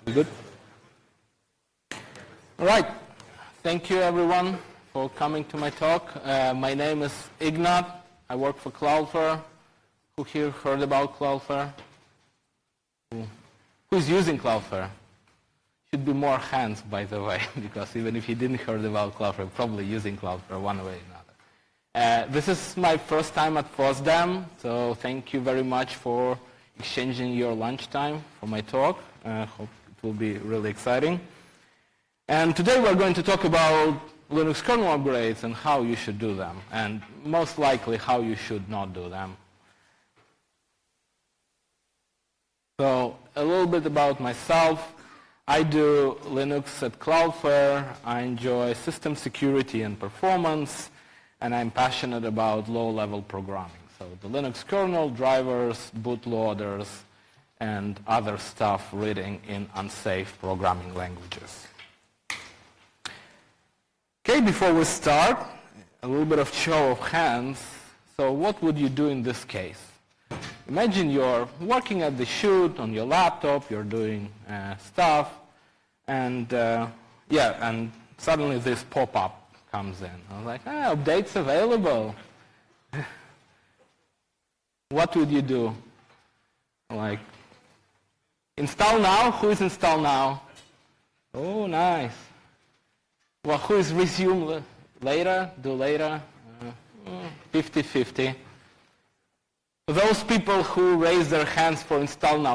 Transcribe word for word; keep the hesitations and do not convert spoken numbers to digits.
We good? All right. Thank you, everyone, for coming to my talk. Uh, my name is Ignat. I work for Cloudflare. Who here heard about Cloudflare? Who, who's using Cloudflare? Should be more hands, by the way, because even if you didn't heard about Cloudflare, probably using Cloudflare one way or another. Uh, this is my first time at FOSDEM, so thank you very much for exchanging your lunchtime for my talk. I uh, hope it will be really exciting. And today we're going to talk about Linux kernel upgrades and how you should do them, and most likely how you should not do them. So a little bit about myself. I do Linux at Cloudflare. I enjoy system security and performance, and I'm passionate about low-level programming. So the Linux kernel, drivers, bootloaders, and other stuff written in unsafe programming languages. Okay, before we start, a little bit of show of hands. So what would you do in this case? Imagine you're working at the shoot on your laptop, you're doing uh, stuff, and uh, yeah, and suddenly this pop-up comes in. I'm like, ah, updates available. What would you do? Like, install now? Who is install now? Oh, nice. Well, who is resume later? Do later? fifty fifty. Those people who raise their hands for install now,